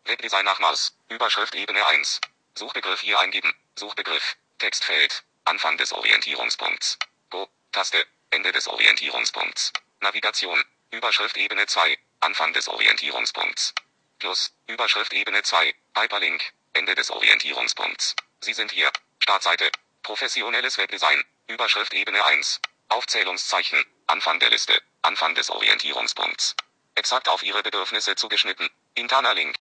Webdesign nach Maus. Überschrift Ebene 1. Suchbegriff hier eingeben. Suchbegriff. Textfeld. Anfang des Orientierungspunkts. Go. Taste. Ende des Orientierungspunkts. Navigation. Überschrift Ebene 2. Anfang des Orientierungspunkts. Plus. Überschrift Ebene 2. Hyperlink. Ende des Orientierungspunkts. Sie sind hier. Startseite. Professionelles Webdesign. Überschrift Ebene 1. Aufzählungszeichen. Anfang der Liste. Anfang des Orientierungspunkts. Exakt auf Ihre Bedürfnisse zugeschnitten. Interner Link.